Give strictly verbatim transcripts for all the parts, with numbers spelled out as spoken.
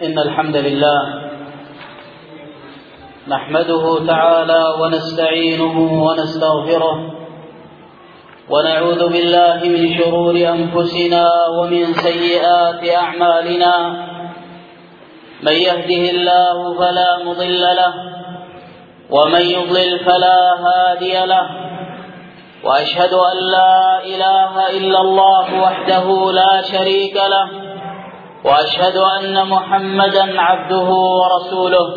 إن الحمد لله نحمده تعالى ونستعينه ونستغفره ونعوذ بالله من شرور أنفسنا ومن سيئات أعمالنا. من يهده الله فلا مضل له ومن يضلل فلا هادي له، وأشهد أن لا إله إلا الله وحده لا شريك له، وأشهد أن محمدا عبده ورسوله.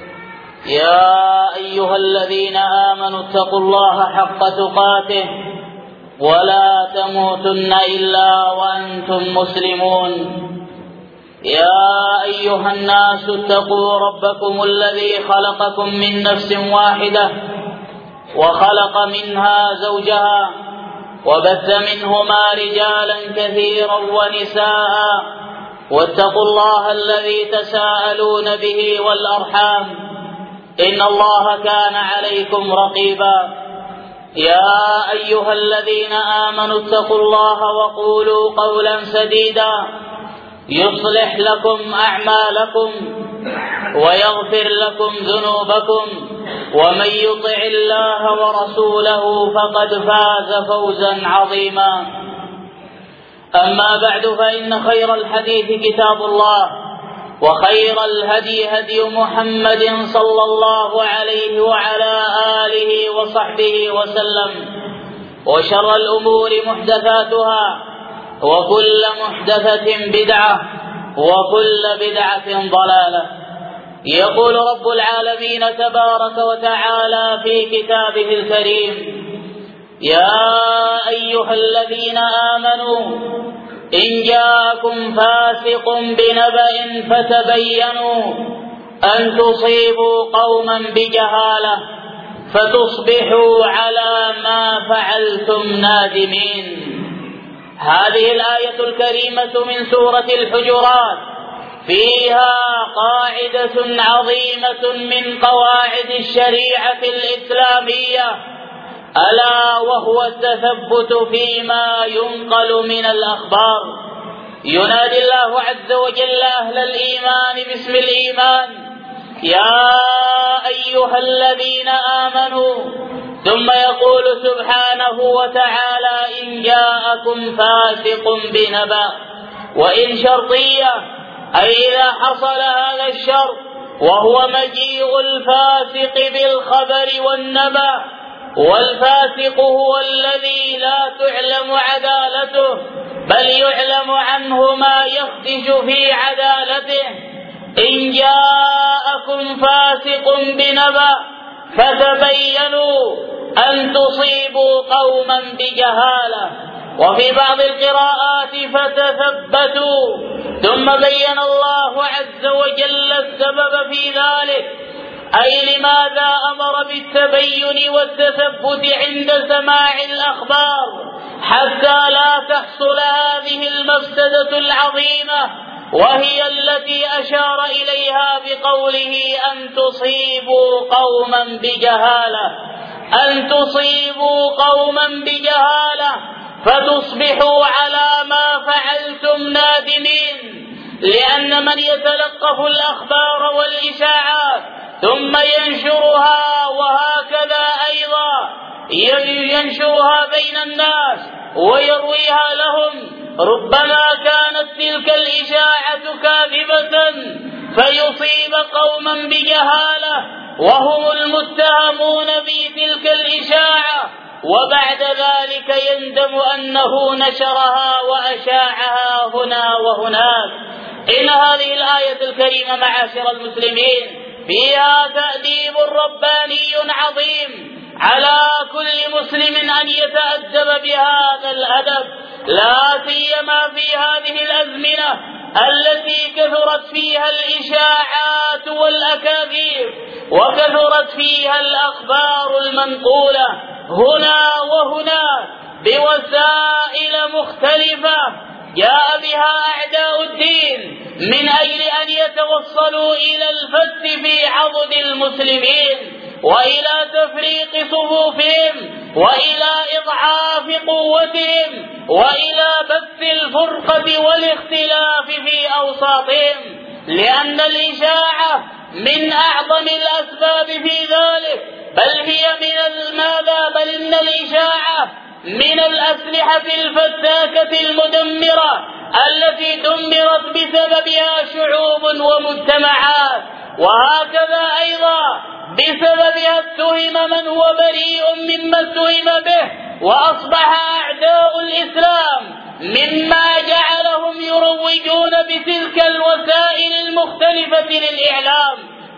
يا أيها الذين آمنوا اتقوا الله حق تقاته ولا تموتن إلا وأنتم مسلمون. يا أيها الناس اتقوا ربكم الذي خلقكم من نفس واحدة وخلق منها زوجها وبث منهما رجالا كثيرا ونساء، واتقوا الله الذي تساءلون به والأرحام إن الله كان عليكم رقيبا. يا أيها الذين آمنوا اتقوا الله وقولوا قولا سديدا يصلح لكم أعمالكم ويغفر لكم ذنوبكم، ومن يطع الله ورسوله فقد فاز فوزا عظيما. أما بعد، فإن خير الحديث كتاب الله، وخير الهدي هدي محمد صلى الله عليه وعلى آله وصحبه وسلم، وشر الأمور محدثاتها، وكل محدثة بدعة، وكل بدعة ضلالة. يقول رب العالمين تبارك وتعالى في كتابه الكريم: يا أيها الذين آمنوا إن جاءكم فاسق بنبأ فتبينوا أن تصيبوا قوما بجهالة فتصبحوا على ما فعلتم نادمين. هذه الآية الكريمة من سورة الحجرات فيها قاعدة عظيمة من قواعد الشريعة الإسلامية، ألا وهو التثبت فيما ينقل من الأخبار. ينادي الله عز وجل أهل الإيمان باسم الإيمان: يا أيها الذين آمنوا، ثم يقول سبحانه وتعالى: إن جاءكم فاسق بنبأ. وإن شرطية، أي إذا حصل هذا الشرط وهو مجيء الفاسق بالخبر والنبأ، والفاسق هو الذي لا تعلم عدالته بل يعلم عنه ما يخدش في عدالته. إن جاءكم فاسق بنبأ فتبينوا أن تصيبوا قوما بجهالة، وفي بعض القراءات فتثبتوا. ثم بين الله عز وجل السبب في ذلك، أي لماذا أمر بالتبين والتثبت عند سماع الأخبار حتى لا تحصل هذه المفسدة العظيمة، وهي التي أشار إليها بقوله: أن تصيبوا قوما بجهالة، أن تصيبوا قوما بجهالة فتصبحوا على ما فعلتم نادمين. لأن من يتلقف الأخبار والإشاعات ثم ينشرها، وهكذا أيضا ينشرها بين الناس ويرويها لهم، ربما كانت تلك الإشاعة كاذبة فيصيب قوما بجهالة وهم المتهمون بتلك الإشاعة، وبعد ذلك يندم أنه نشرها وأشاعها هنا وهناك. إن هذه الآية الكريمة معاشر المسلمين فيها تأديب رباني عظيم على كل مسلم أن يتأدب بهذا الأدب، لا سيما في هذه الأزمنة التي كثرت فيها الإشاعات والأكاذيب، وكثرت فيها الأخبار المنقولة هنا وهنا بوسائل مختلفة جاء بها أعداء الدين من أجل أن يتوصلوا إلى الفت في عضد المسلمين، وإلى تفريق صفوفهم، وإلى إضعاف قوتهم، وإلى بث الفرقة والاختلاف في أوساطهم. لأن الإشاعة من أعظم الأسباب في ذلك، بل هي من ماذا بل إن الإشاعة من الأسلحة الفتاكة المدمرة التي دمرت بسببها شعوب ومجتمعات، وهكذا أيضا بسببها اتهم من هو بريء مما اتهم به، وأصبح أعداء الإسلام مما جعلهم يروجون بتلك الوسائل المختلفة للإعلام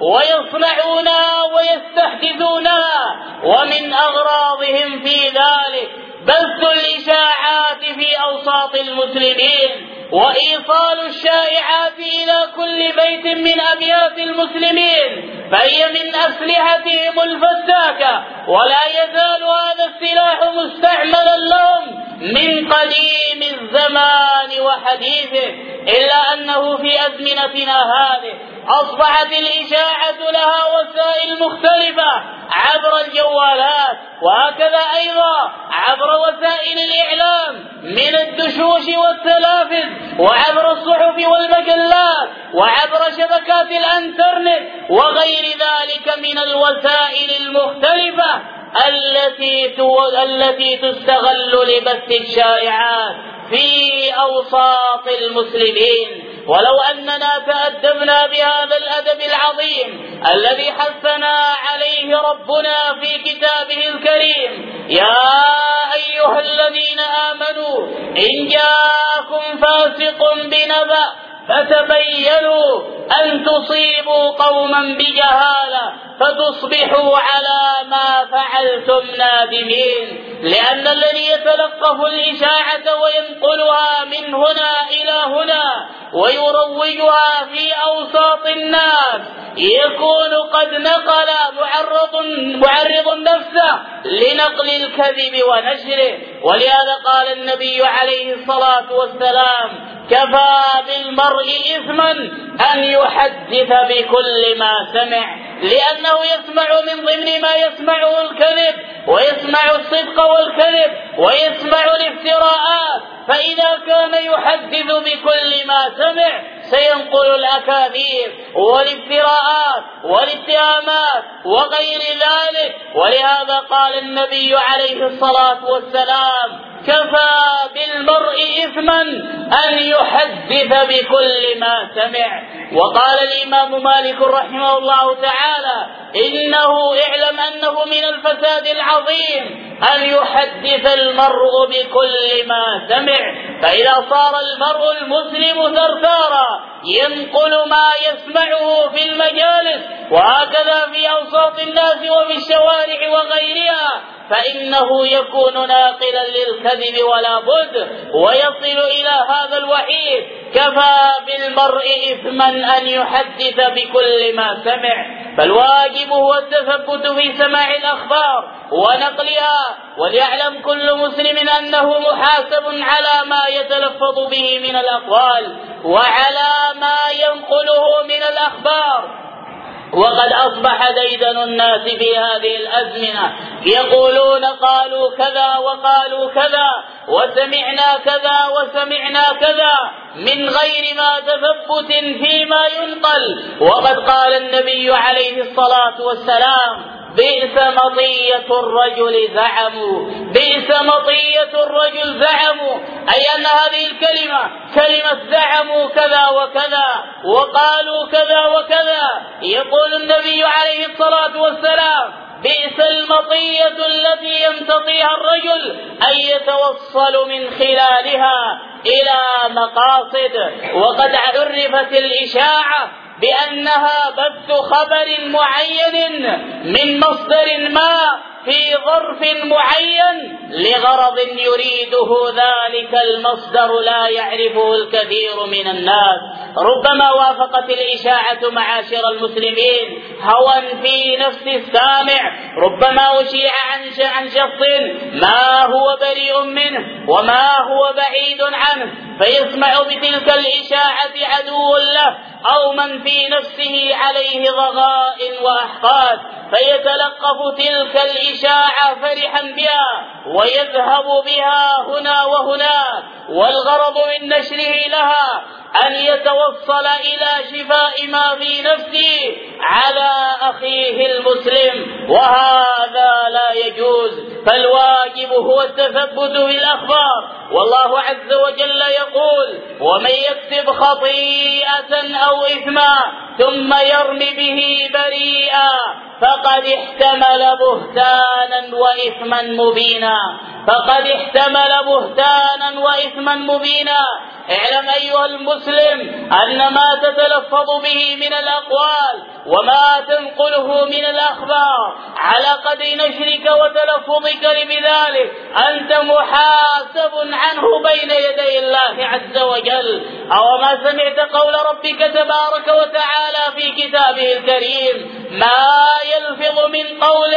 ويصنعونها ويستحدثونها، ومن أغراضهم في ذلك بث الإشاعات في أوساط المسلمين وإيصال الشائعات إلى كل بيت من أبيات المسلمين، فهي من أسلحتهم الفتاكة، ولا يزال هذا السلاح مستعملا لهم من قديم الزمان وحديثه، إلا أنه في أزمنتنا هذه أصبحت الإشاعة لها وسائل مختلفة عبر الجوالات، وهكذا أيضا عبر وسائل الإعلام من الدشوش والتلافز، وعبر الصحف والمجلات، وعبر شبكات الانترنت وغير ذلك من الوسائل المختلفة التي التي تستغل لبث الشائعات في أوساط المسلمين. ولو أننا تأدبنا بهذا الأدب العظيم الذي حثنا عليه ربنا في كتابه الكريم: يا أيها الذين آمنوا إن جاءكم فاسق بنبأ فتبينوا أن تصيبوا قوما بجهالة فتصبحوا على ما فعلتم نادمين. لأن الذي يتلقف الإشاعة وينقلها من هنا إلى هنا ويروجها في أوساط الناس يكون قد نقل معرض معرض نفسه لنقل الكذب ونشره. ولهذا قال النبي عليه الصلاة والسلام: كفى بالمرء إثما أن يحدث بكل ما سمع، لأنه يسمع من ضمن ما يسمعه الكذب، ويسمع الصدق والكذب، ويسمع الافتراءات، فإذا كان يحدث بكل ما سمع سينقل الأكاذيب والافتراءات والاتهامات وغير ذلك. ولهذا قال النبي عليه الصلاة والسلام: كفى بالمرء إثما أن يحدث بكل ما سمع. وقال الإمام مالك رحمه الله تعالى: إنه اعلم أنه من الفساد العظيم أن يحدث المرء بكل ما سمع، فإذا صار المرء المسلم ثرثارا ينقل ما يسمعه في المجالس وهكذا في أوساط الناس وفي الشوارع وغيرها، فإنه يكون ناقلا للكذب ولا بد، ويصل إلى هذا الوحيد: كفى بالمرء إثما أن يحدث بكل ما سمع. فالواجب هو التثبت في سماع الأخبار ونقلها، وليعلم كل مسلم أنه محاسب على ما يتلفظ به من الأقوال وعلى ما ينقله من الأخبار. وقد أصبح ديدن الناس في هذه الأزمنة يقولون قالوا كذا وقالوا كذا وسمعنا كذا وسمعنا كذا من غير ما تثبت فيما ينقل. وقد قال النبي عليه الصلاة والسلام: بئس مطية الرجل زعموا، بئس مطية الرجل زعموا، أي أن هذه الكلمة كلمة زعموا كذا وكذا وقالوا كذا وكذا. يقول النبي عليه الصلاة والسلام: بئس المطية التي يمتطيها الرجل أن يتوصل من خلالها إلى مقاصد. وقد عرفت الإشاعة بأنها بث خبر معين من مصدر ما في ظرف معين لغرض يريده ذلك المصدر لا يعرفه الكثير من الناس. ربما وافقت الإشاعة معاشر المسلمين هوى في نفس السامع، ربما أشيع عن شخص ما هو بريء منه وما هو بعيد عنه، فيسمع بتلك الإشاعة عدو له أو من في نفسه عليه ضغائن وأحقاد، فيتلقف تلك الإشاعة فرحا بها ويذهب بها هنا وهناك، والغرض من نشره لها أن يتوصل إلى شفاء ما في نفسه على أخيه المسلم، وهذا لا يجوز. فالواجب هو التثبت بالأخبار، والله عز وجل يقول: ومن يكسب خطيئة أو إثما ثم يرمي به بريئا فقد احتمل بهتانا وإثما مبينا فقد احتمل بهتانا وإثما مبينا. اعلم أيها المسلم أن ما تتلفظ به من الأقوال وما تنقله من الأخبار على قدر نشرك وتلفظك بذلك أنت محاسب عنه بين يدي الله عز وجل. أو ما سمعت قول ربك تبارك وتعالى في كتابه الكريم: ما يلفظ من قول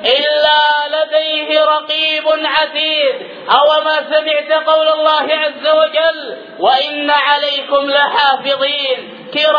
إلا لديه رقيب عتيد. أو ما سمعت قول الله عز وجل: وإن عليكم لحافظين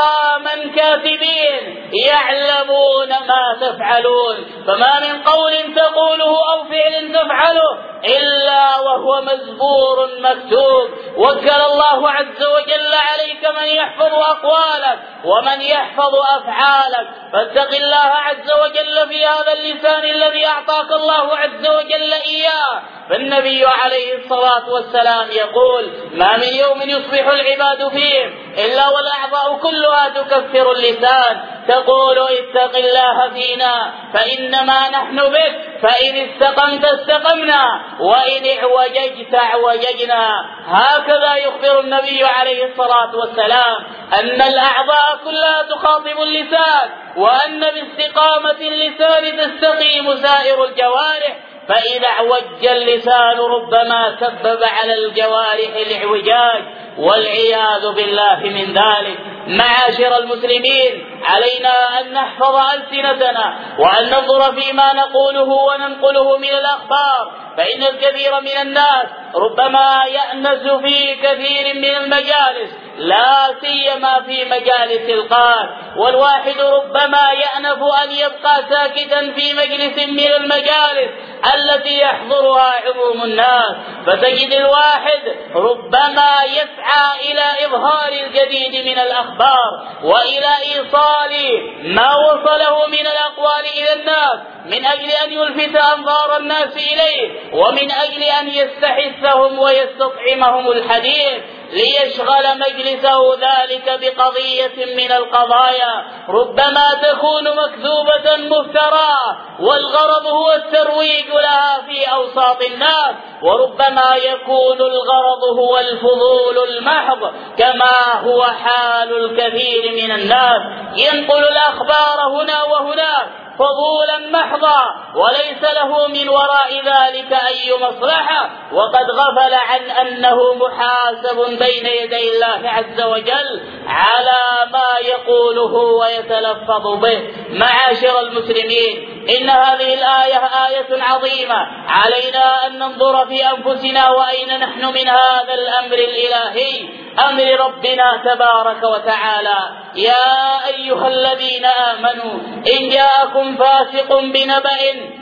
كراما كاتبين يعلمون ما تفعلون. فما من قول تقوله أو فعل تفعله إلا وهو مزبور مكتوب. وكل الله عز وجل عليك من يحفظ أقوالك ومن يحفظ أفعالك، فاتق الله عز وجل في هذا اللسان الذي أعطاك الله عز وجل إياه. فالنبي عليه الصلاة والسلام يقول: ما من يوم يصبح العباد فيه إلا والأعضاء كلها تكفر اللسان تقول: اتق الله فينا فإنما نحن بك، فإن استقمت استقمنا وإن اعوججت اعوججنا. هكذا يخبر النبي عليه الصلاة والسلام أن الأعضاء كلها تخاطب اللسان، وأن باستقامة اللسان تستقيم سائر الجوارح. فإذا اعوج اللسان ربما سبب على الجوارح الاعوجاج، والعياذ بالله من ذلك. معاشر المسلمين، علينا أن نحفظ ألسنتنا وأن ننظر فيما نقوله وننقله من الأخبار، فإن الكثير من الناس ربما يأنس في كثير من المجالس، لا سيما في مجالس القال، والواحد ربما يأنف أن يبقى ساكتا في مجلس من المجالس التي يحضرها عموم الناس، فتجد الواحد ربما يسعى إلى إظهار الجديد من الأخبار وإلى إيصال ما وصله من الأقوال إلى الناس من أجل أن يلفت أنظار الناس إليه، ومن أجل أن يستحثهم ويستطعمهم الحديث ليشغل مجلسه ذلك بقضية من القضايا ربما تكون مكذوبة مفترى، والغرض هو الترويج لها في أوساط الناس، وربما يكون الغرض هو الفضول المحض كما هو حال الكثير من الناس، ينقل الأخبار هنا وهناك فضولا محضا وليس له من وراء ذلك أي مصلحة، وقد غفل عن أنه محاسب بين يدي الله عز وجل على ما يقوله ويتلفظ به. معاشر المسلمين، إن هذه الآية آية عظيمة، علينا أن ننظر في أنفسنا وأين نحن من هذا الأمر الإلهي، أمر ربنا تبارك وتعالى: يا أيها الذين آمنوا إن جاءكم فاسق بنبأ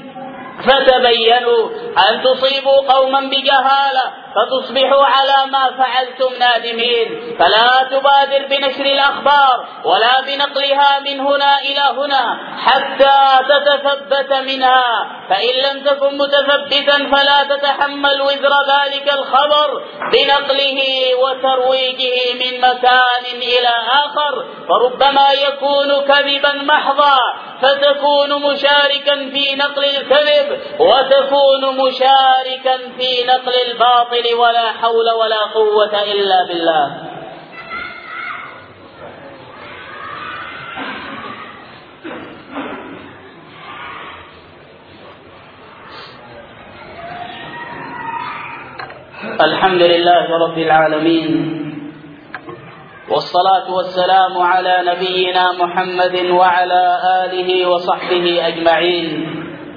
فتبينوا أن تصيبوا قوما بجهالة فتصبحوا على ما فعلتم نادمين. فلا تبادر بنشر الأخبار ولا بنقلها من هنا إلى هنا حتى تتثبت منها، فإن لم تكن متثبتا فلا تتحمل وزر ذلك الخبر بنقله وترويجه من مكان إلى آخر، فربما يكون كذبا محضا فتكون مشاركا في نقل الكذب وتكون مشاركا في نقل الباطل، ولا حول ولا قوة إلا بالله. الحمد لله رب العالمين، والصلاة والسلام على نبينا محمد وعلى آله وصحبه أجمعين.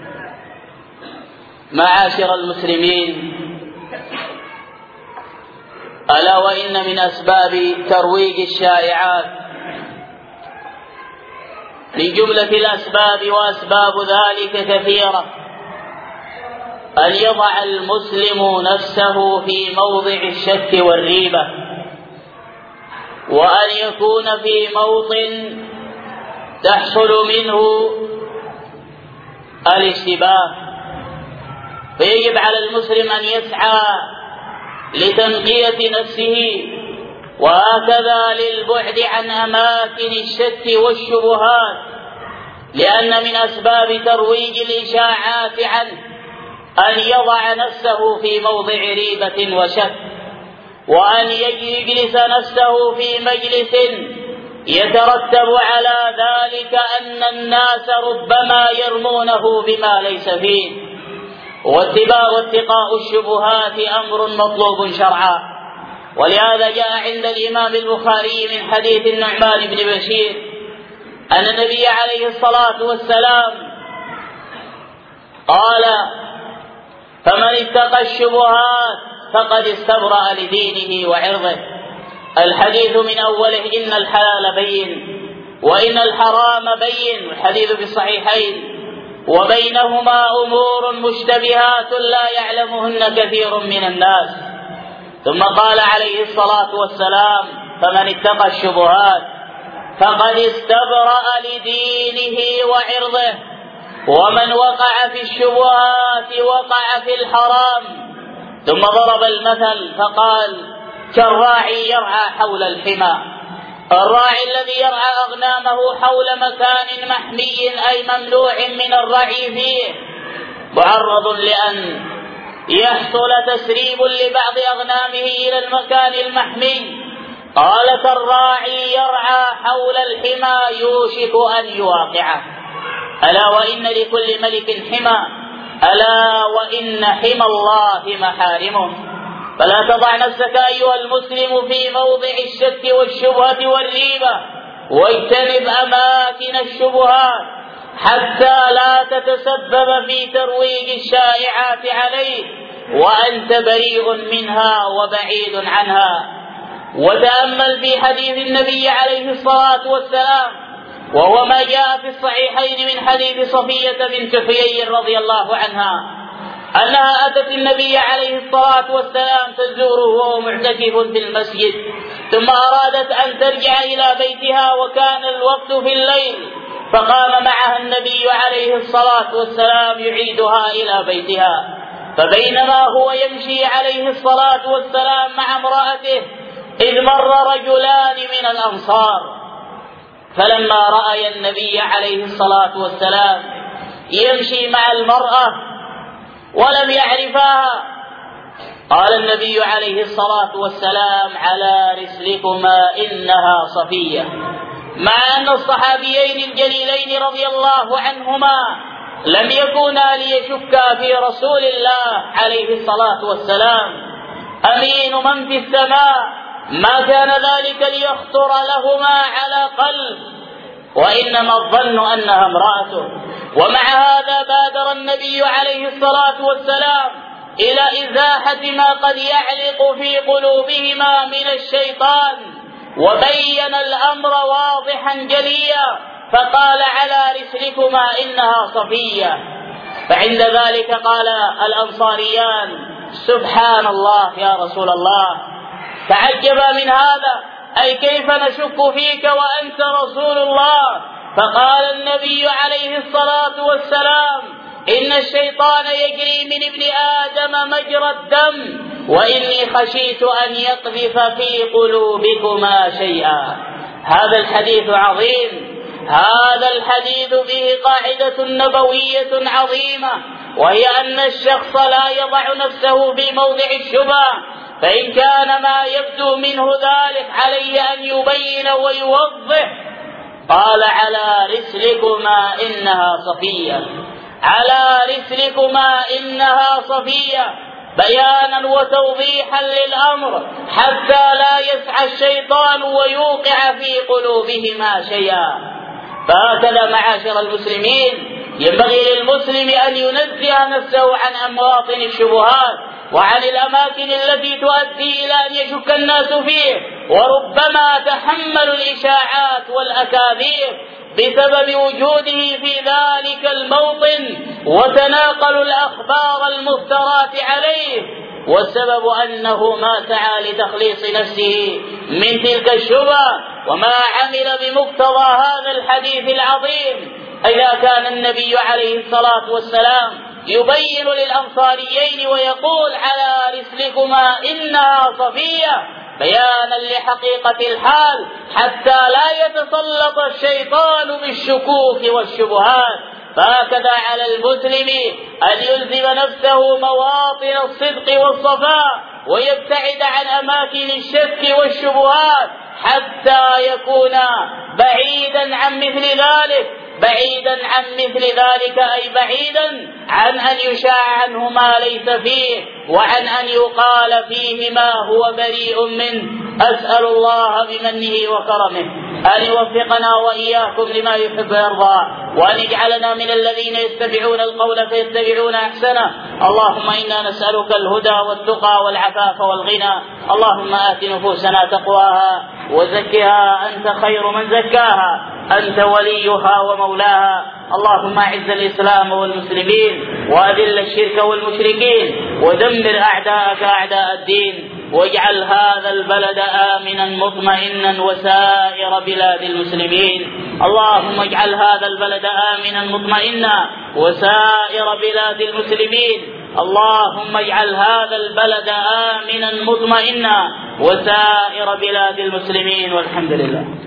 معاشر المسلمين، ألا وإن من أسباب ترويج الشائعات لجملة الأسباب، وأسباب ذلك كثيرة. أن يضع المسلم نفسه في موضع الشك والريبة، وأن يكون في موطن تحصل منه الاشتباه، فيجب على المسلم أن يسعى لتنقية نفسه، وهكذا للبعد عن أماكن الشك والشبهات، لأن من أسباب ترويج الإشاعات عنه أن يضع نفسه في موضع ريبة وشك، وأن يجلس نفسه في مجلس يترتب على ذلك أن الناس ربما يرمونه بما ليس فيه. واتقاء الشبهات أمر مطلوب شرعا، ولهذا جاء عند الإمام البخاري من حديث النعمان بن بشير أن النبي عليه الصلاة والسلام قال: فمن اتقى الشبهات فقد استبرأ لدينه وعرضه. الحديث من أوله إن الحلال بين وإن الحرام بين، الحديث في الصحيحين، وبينهما أمور مشتبهات لا يعلمهن كثير من الناس. ثم قال عليه الصلاة والسلام: فمن اتقى الشبهات فقد استبرأ لدينه وعرضه، ومن وقع في الشبهات وقع في الحرام. ثم ضرب المثل فقال: كالراعي يرعى حول الحمى. الراعي الذي يرعى أغنامه حول مكان محمي أي ممنوع من الرعي فيه معرض لأن يحصل تسريب لبعض أغنامه إلى المكان المحمي. قال: كالراعي يرعى حول الحمى يوشك أن يواقعه. ألا وإن لكل ملك حمى، ألا وإن حمى الله محارمه. فلا تضع نفسك أيها المسلم في موضع الشك والشبهة والريبة، واجتنب أماكن الشبهات حتى لا تتسبب في ترويج الشائعات عليك وأنت بريء منها وبعيد عنها. وتأمل في حديث النبي عليه الصلاة والسلام، وهو ما جاء في الصحيحين من حديث صفية بنت حيي رضي الله عنها أنها أتت النبي عليه الصلاة والسلام تزوره وهو معتكف في المسجد، ثم أرادت أن ترجع إلى بيتها وكان الوقت في الليل، فقام معها النبي عليه الصلاة والسلام يعيدها إلى بيتها. فبينما هو يمشي عليه الصلاة والسلام مع امرأته إذ مر رجلان من الأنصار، فلما رأى النبي عليه الصلاة والسلام يمشي مع المرأة ولم يعرفها، قال النبي عليه الصلاة والسلام: على رسلكما إنها صفية. مع أن الصحابيين الجليلين رضي الله عنهما لم يكونا ليشكا في رسول الله عليه الصلاة والسلام أمين من في السماء، ما كان ذلك ليخطر لهما على قلب، وإنما الظن أنها امرأته. ومع هذا بادر النبي عليه الصلاة والسلام إلى إزاحة ما قد يعلق في قلوبهما من الشيطان، وبين الأمر واضحا جليا، فقال: على رسلكما إنها صفية. فعند ذلك قال الأنصاريان: سبحان الله يا رسول الله، تعجبا من هذا، أي كيف نشك فيك وأنت رسول الله؟ فقال النبي عليه الصلاة والسلام: إن الشيطان يجري من ابن آدم مجرى الدم، وإني خشيت أن يقذف في قلوبكما شيئا. هذا الحديث عظيم، هذا الحديث فيه قاعدة نبوية عظيمة، وهي أن الشخص لا يضع نفسه في موضع الشبهة، فإن كان ما يبدو منه ذلك عليه أن يبين ويوضح. قال: على رسلكما إنها صفية، على رسلكما إنها صفية، بيانا وتوضيحا للأمر حتى لا يسعى الشيطان ويوقع في قلوبهما شيئا. فهكذا معاشر المسلمين ينبغي للمسلم أن ينزه نفسه عن مواطن الشبهات وعن الأماكن التي تؤدي إلى أن يشك الناس فيه، وربما تحملوا الإشاعات والأكاذيب بسبب وجوده في ذلك الموطن وتناقلوا الأخبار المفترات عليه، والسبب أنه ما سعى لتخليص نفسه من تلك الشبهة وما عمل بمقتضى هذا الحديث العظيم. إذا كان النبي عليه الصلاة والسلام يبين للأنصاريين ويقول على رسلكما إنها صفية بيانا لحقيقة الحال حتى لا يتسلط الشيطان بالشكوك والشبهات، فهكذا على المسلم أن يلزم نفسه مواطن الصدق والصفاء ويبتعد عن أماكن الشك والشبهات حتى يكون بعيدا عن مثل ذلك، بعيدا عن مثل ذلك أي بعيدا عن أن يشاع عنه ما ليس فيه وعن أن يقال فيه ما هو بريء منه. أسأل الله بمنه وكرمه أن يوفقنا وإياكم لما يحب ويرضى، وأن يجعلنا من الذين يتبعون القول فيتبعون أحسنه. اللهم إنا نسألك الهدى والتقى والعفاف والغنى. اللهم آت نفوسنا تقواها وزكها أنت خير من زكاها، أنت وليها ومولاها. اللهم أعز الإسلام والمسلمين وأذل الشرك والمشركين ودمر أعداءك أعداء الدين، واجعل هذا البلد آمنا مطمئنا وسائر بلاد المسلمين. اللهم اجعل هذا البلد آمنا مطمئنا وسائر بلاد المسلمين. اللهم اجعل هذا البلد آمنا مطمئنا وسائر بلاد المسلمين، والحمد لله.